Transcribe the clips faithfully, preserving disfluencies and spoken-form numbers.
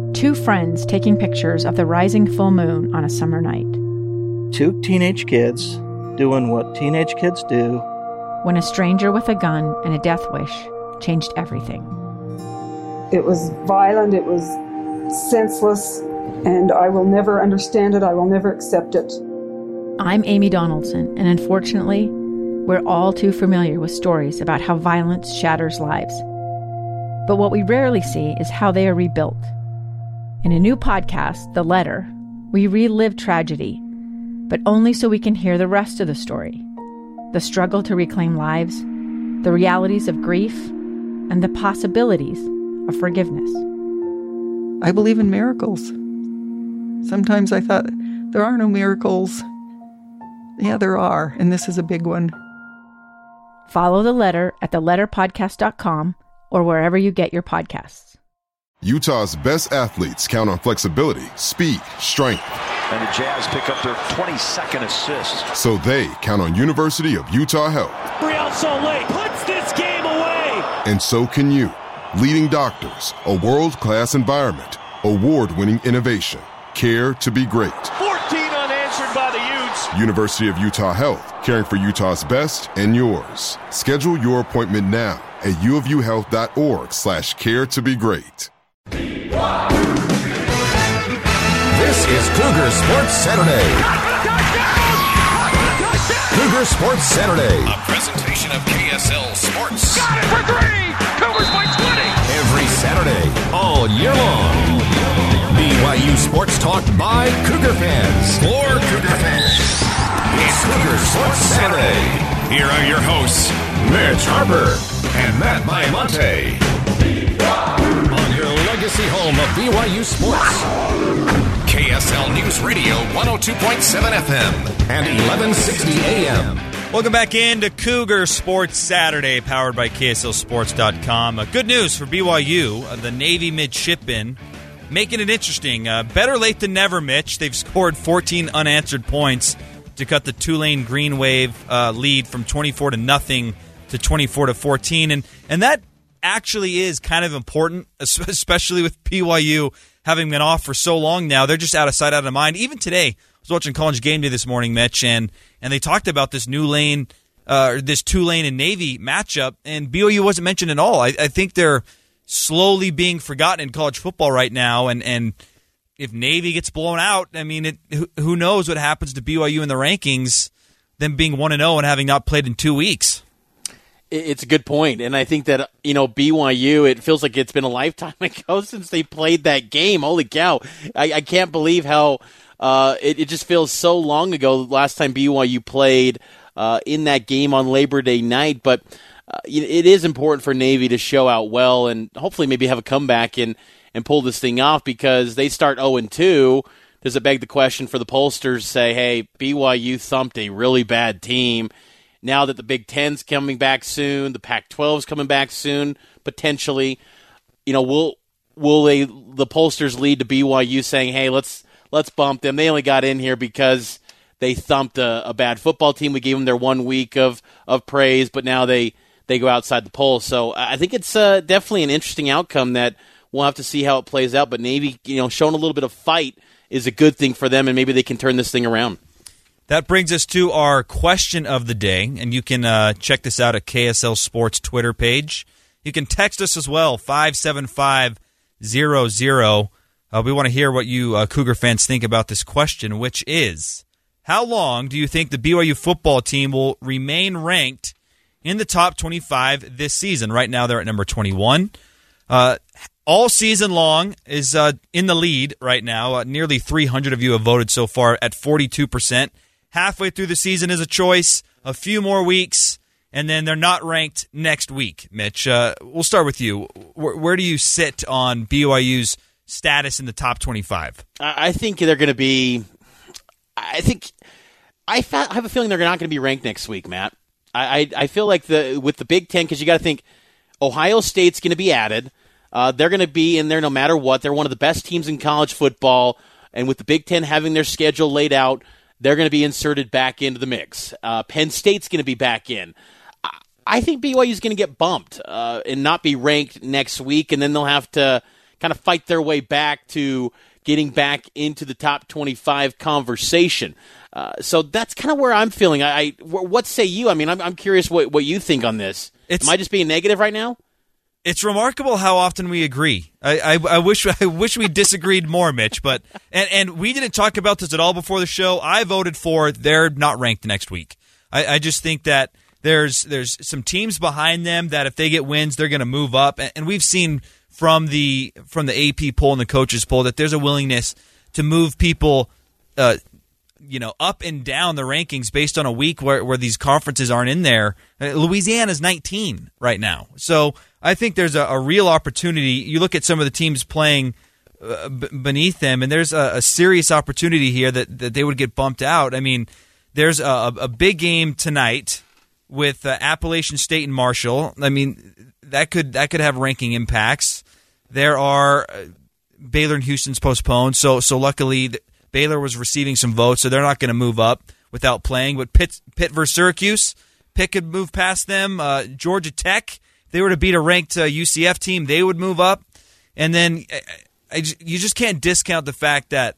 Two friends taking pictures of the rising full moon on a summer night. Two teenage kids doing what teenage kids do. When a stranger with a gun and a death wish changed everything. It was violent, it was senseless, and I will never understand it, I will never accept it. I'm Amy Donaldson, and unfortunately, we're all too familiar with stories about how violence shatters lives. But what we rarely see is how they are rebuilt. In a new podcast, The Letter, we relive tragedy, but only so we can hear the rest of the story. The struggle to reclaim lives, the realities of grief, and the possibilities of forgiveness. I believe in miracles. Sometimes I thought, there are no miracles. Yeah, there are, and this is a big one. Follow The Letter at the letter podcast dot com or wherever you get your podcasts. Utah's best athletes count on flexibility, speed, strength. And the Jazz pick up their twenty-second assist. So they count on University of Utah Health. Real Soleil puts this game away. And so can you. Leading doctors, a world-class environment, award-winning innovation, care to be great. fourteen unanswered by the Utes. University of Utah Health, caring for Utah's best and yours. Schedule your appointment now at uofuhealth.org slash care to be great. This is Cougar Sports Saturday. Cougar Sports Saturday. A presentation of K S L Sports. Got it for three. Cougars by twenty. Every Saturday, all year long. B Y U Sports Talk by Cougar fans. For Cougar fans. It's Cougar Sports Saturday. Here are your hosts, Mitch Harper and Matt Baiamonte. On your legacy home of B Y U Sports. K S L News Radio one oh two point seven F M and eleven sixty A M. Welcome back into Cougar Sports Saturday, powered by K S L Sports dot com. Uh, good news for B Y U, uh, the Navy midshipmen, making it interesting. Uh, better late than never, Mitch. They've scored fourteen unanswered points to cut the Tulane Green Wave uh, lead from twenty-four to nothing to twenty-four to fourteen, and and that actually is kind of important, especially with B Y U having been off for so long now. They're just out of sight, out of mind. Even today, I was watching College Game Day this morning, Mitch, and and they talked about this new lane, uh, this Tulane and Navy matchup, and B Y U wasn't mentioned at all. I, I think they're slowly being forgotten in college football right now, and and if Navy gets blown out, I mean, it, who, who knows what happens to B Y U in the rankings, them being one and oh and having not played in two weeks. It's a good point, and I think that, you know, B Y U, it feels like it's been a lifetime ago since they played that game. Holy cow. I, I can't believe how uh, it, it just feels so long ago, last time B Y U played uh, in that game on Labor Day night. But uh, it is important for Navy to show out well and hopefully maybe have a comeback and, and pull this thing off, because they start oh and two. Does it beg the question for the pollsters to say, hey, B Y U thumped a really bad team? Now that the Big Ten's coming back soon, the Pac twelve's coming back soon, potentially, you know, will will they the pollsters lead to B Y U saying, "Hey, let's let's bump them. They only got in here because they thumped a, a bad football team. We gave them their one week of, of praise, but now they, they go outside the poll." So I think it's uh, definitely an interesting outcome that we'll have to see how it plays out. But Navy, you know, showing a little bit of fight is a good thing for them, and maybe they can turn this thing around. That brings us to our question of the day, and you can uh, check this out at K S L Sports Twitter page. You can text us as well, five seven five zero zero. Uh, we want to hear what you uh, Cougar fans think about this question, which is, how long do you think the B Y U football team will remain ranked in the top twenty-five this season? Right now they're at number twenty-one. Uh, all season long is uh, in the lead right now. Uh, nearly three hundred of you have voted so far at forty-two percent. Halfway through the season is a choice, a few more weeks, and then they're not ranked next week. Mitch, uh, we'll start with you. Where, where do you sit on B Y U's status in the top twenty-five? I think they're going to be – I think – I have a feeling they're not going to be ranked next week, Matt. I, I, I feel like the with the Big Ten, because you got to think Ohio State's going to be added. Uh, they're going to be in there no matter what. They're one of the best teams in college football, and with the Big Ten having their schedule laid out, they're going to be inserted back into the mix. Uh, Penn State's going to be back in. I think B Y U is going to get bumped uh, and not be ranked next week, and then they'll have to kind of fight their way back to getting back into the top twenty-five conversation. Uh, so that's kind of where I'm feeling. I, I what say you? I mean, I'm, I'm curious what, what you think on this. It's, Am I just being negative right now? It's remarkable how often we agree. I, I, I wish I wish we disagreed more, Mitch. But and, and we didn't talk about this at all before the show. I voted for they're not ranked next week. I, I just think that there's there's some teams behind them that if they get wins, they're going to move up. And, and we've seen from the from the A P poll and the coaches poll that there's a willingness to move people, uh, you know, up and down the rankings based on a week where where these conferences aren't in there. Uh, Louisiana's nineteen right now, so. I think there's a, a real opportunity. You look at some of the teams playing uh, b- beneath them, and there's a, a serious opportunity here that, that they would get bumped out. I mean, there's a, a big game tonight with uh, Appalachian State and Marshall. I mean, that could that could have ranking impacts. There are uh, Baylor and Houston's postponed, so so luckily the, Baylor was receiving some votes, so they're not going to move up without playing. But Pitt, Pitt versus Syracuse, Pitt could move past them. Uh, Georgia Tech. They were to beat a ranked uh, U C F team, they would move up. And then I, I, you just can't discount the fact that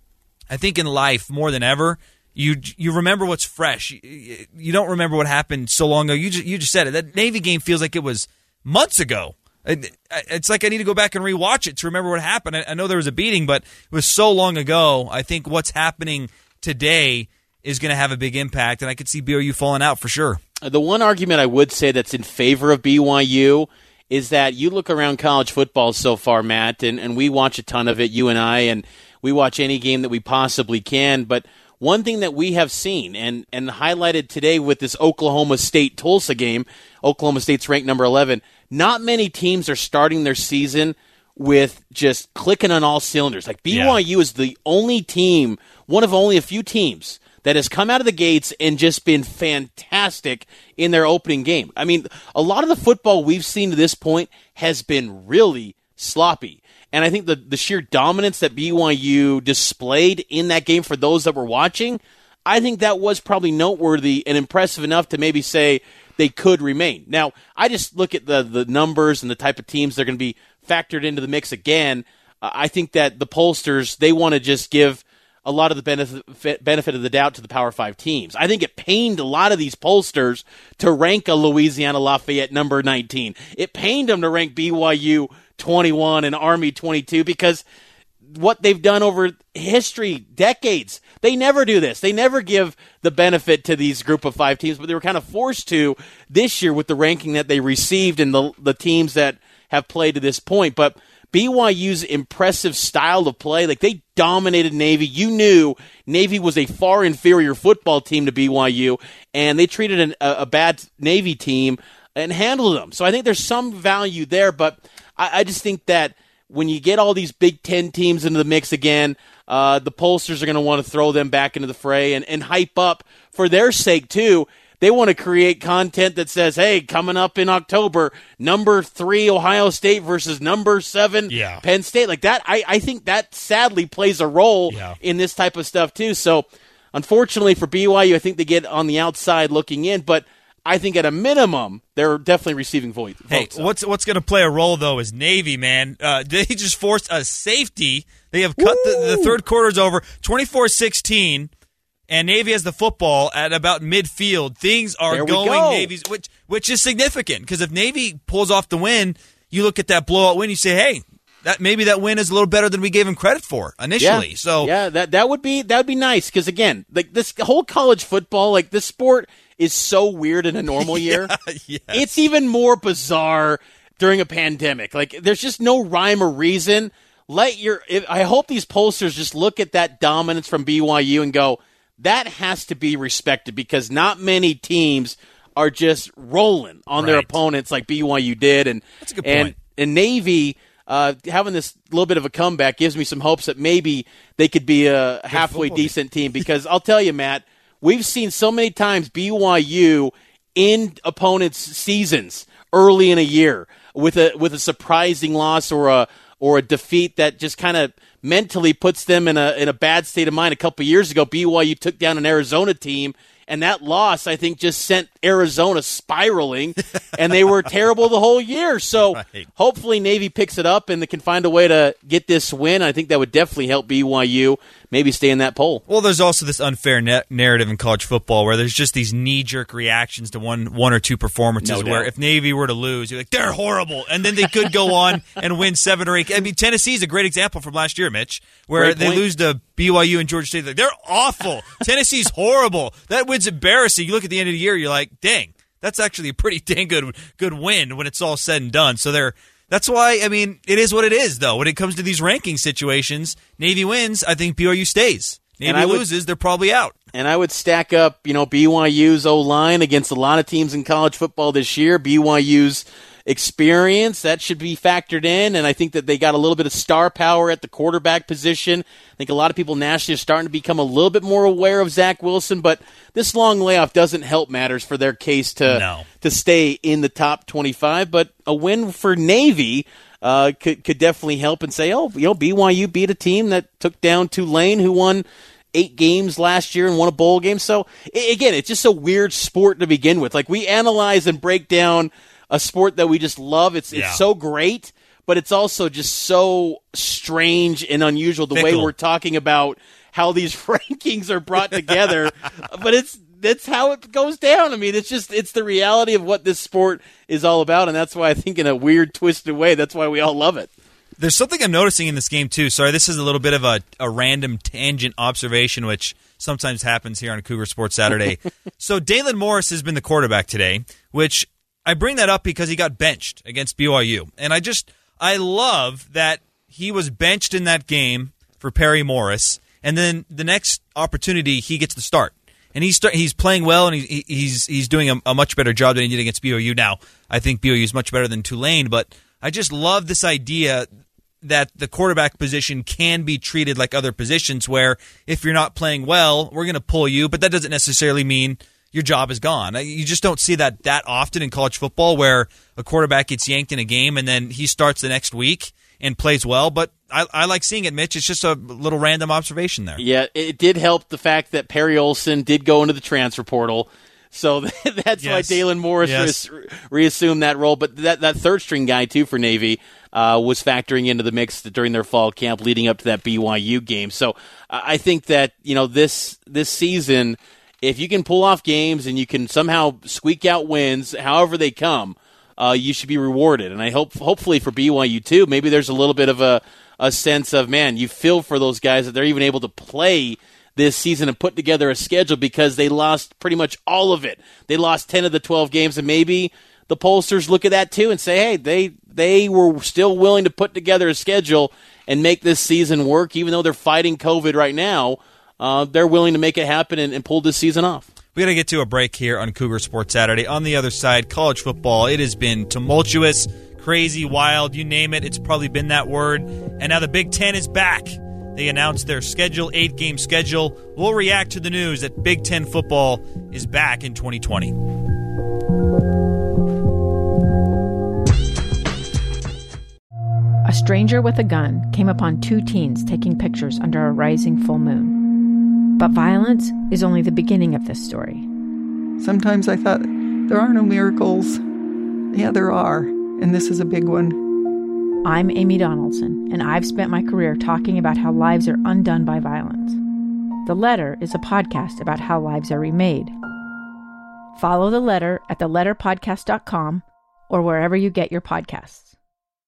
I think in life, more than ever, you you remember what's fresh. You, you don't remember what happened so long ago. You just, you just said it. That Navy game feels like it was months ago. It, it's like I need to go back and rewatch it to remember what happened. I, I know there was a beating, but it was so long ago. I think what's happening today is going to have a big impact, and I could see B Y U falling out for sure. The one argument I would say that's in favor of B Y U is that you look around college football so far, Matt, and, and we watch a ton of it, you and I, and we watch any game that we possibly can. But one thing that we have seen and, and highlighted today with this Oklahoma State-Tulsa game, Oklahoma State's ranked number eleven, not many teams are starting their season with just clicking on all cylinders. Like B Y U yeah. is the only team, one of only a few teams, that has come out of the gates and just been fantastic in their opening game. I mean, a lot of the football we've seen to this point has been really sloppy. And I think the, the sheer dominance that B Y U displayed in that game for those that were watching, I think that was probably noteworthy and impressive enough to maybe say they could remain. Now, I just look at the, the numbers and the type of teams that are going to be factored into the mix again. Uh, I think that the pollsters, they want to just give a lot of the benefit benefit of the doubt to the Power Five teams. I think it pained a lot of these pollsters to rank a Louisiana Lafayette number nineteen. It pained them to rank B Y U twenty-one and Army twenty-two because what they've done over history, decades, they never do this. They never give the benefit to these group of five teams, but they were kind of forced to this year with the ranking that they received and the, the teams that have played to this point. But B Y U's impressive style of play, like they dominated Navy. You knew Navy was a far inferior football team to B Y U, and they treated an, a, a bad Navy team and handled them. So I think there's some value there, but I, I just think that when you get all these Big Ten teams into the mix again, uh, the pollsters are going to want to throw them back into the fray and, and hype up for their sake too. They want to create content that says, hey, coming up in October, number three Ohio State versus number seven yeah. Penn State. Like that, I, I think that sadly plays a role yeah. in this type of stuff too. So unfortunately for B Y U, I think they get on the outside looking in, but I think at a minimum, they're definitely receiving vo- votes. Hey, what's what's going to play a role, though, is Navy, man. Uh, they just forced a safety. They have cut the, the third quarter's over, twenty-four sixteen. And Navy has the football at about midfield. Things are going go. Navy's, which which is significant because if Navy pulls off the win, you look at that blowout win, you say, "Hey, that maybe that win is a little better than we gave him credit for initially." Yeah. So yeah, that that would be that would be nice because again, like this whole college football, like this sport is so weird in a normal year. yeah, yes. It's even more bizarre during a pandemic. Like there's just no rhyme or reason. Let your I hope these pollsters just look at that dominance from B Y U and go, that has to be respected because not many teams are just rolling on right. their opponents like B Y U did. And That's a good and, point. and Navy uh, having this little bit of a comeback gives me some hopes that maybe they could be a good halfway decent team. Because I'll tell you, Matt, we've seen so many times B Y U in opponents' seasons early in a year with a with a surprising loss or a or a defeat that just kind of mentally puts them in a in a bad state of mind. A couple of years ago, B Y U took down an Arizona team And that loss, I think, just sent Arizona spiraling, and they were terrible the whole year. So right. hopefully Navy picks it up and they can find a way to get this win. I think that would definitely help B Y U maybe stay in that poll. Well, there's also this unfair na- narrative in college football where there's just these knee-jerk reactions to one one or two performances no where if Navy were to lose, you're like, they're horrible. And then they could go on and win seven or eight. I mean, Tennessee's a great example from last year, Mitch, where they lose to B Y U and Georgia State. Like, they're awful. Tennessee's horrible. That win's embarrassing. You look at the end of the year, you're like, dang, that's actually a pretty dang good good win when it's all said and done. So they're that's why, I mean, it is what it is, though. When it comes to these ranking situations, Navy wins, I think B Y U stays. Navy and I loses, would, they're probably out. And I would stack up, you know, B Y U's O-line against a lot of teams in college football this year. B Y U's experience, that should be factored in, and I think that they got a little bit of star power at the quarterback position. I think a lot of people nationally are starting to become a little bit more aware of Zach Wilson, but this long layoff doesn't help matters for their case to no. to stay in the top twenty-five, but a win for Navy uh, could could definitely help and say, oh, you know, B Y U beat a team that took down Tulane, who won eight games last year and won a bowl game. So, again, it's just a weird sport to begin with. Like, we analyze and break down a sport that we just love. It's yeah. it's so great, but it's also just so strange and unusual the Fickle. way we're talking about how these rankings are brought together. But it's that's how it goes down. I mean, it's just it's the reality of what this sport is all about, and that's why I think in a weird, twisted way, that's why we all love it. There's something I'm noticing in this game, too. Sorry, this is a little bit of a, a random tangent observation, which sometimes happens here on Cougar Sports Saturday. So Dalen Morris has been the quarterback today, which I bring that up because he got benched against B Y U. And I just, I love that he was benched in that game for Perry Morris, and then the next opportunity, he gets the start. And he's start, he's playing well, and he, he's he's doing a, a much better job than he did against B Y U. Now, I think B Y U is much better than Tulane, but I just love this idea that the quarterback position can be treated like other positions where if you're not playing well, we're going to pull you, but that doesn't necessarily mean your job is gone. You just don't see that that often in college football where a quarterback gets yanked in a game and then he starts the next week and plays well. But I, I like seeing it, Mitch. It's just a little random observation there. Yeah, it did help the fact that Perry Olson did go into the transfer portal. So that's yes. why Dalen Morris yes. re- reassumed that role. But that, that third-string guy, too, for Navy uh, was factoring into the mix during their fall camp leading up to that B Y U game. So uh, I think that, you know, this this season, if you can pull off games and you can somehow squeak out wins, however they come, uh, you should be rewarded. And I hope, hopefully for B Y U, too, maybe there's a little bit of a, a sense of, man, you feel for those guys that they're even able to play this season and put together a schedule because they lost pretty much all of it. They lost ten of the twelve games, and maybe the pollsters look at that too and say, hey, they they were still willing to put together a schedule and make this season work, even though they're fighting COVID right now. Uh, they're willing to make it happen and, and pull this season off. We got to get to a break here on Cougar Sports Saturday. On the other side, college football, it has been tumultuous, crazy, wild, you name it. It's probably been that word. And now the Big Ten is back. They announced their schedule, eight-game schedule. We'll react to the news that Big Ten football is back in twenty twenty. A stranger with a gun came upon two teens taking pictures under a rising full moon. But violence is only the beginning of this story. Sometimes I thought, there are no miracles. Yeah, there are, and this is a big one. I'm Amy Donaldson, and I've spent my career talking about how lives are undone by violence. The Letter is a podcast about how lives are remade. Follow The Letter at the letter podcast dot com or wherever you get your podcasts.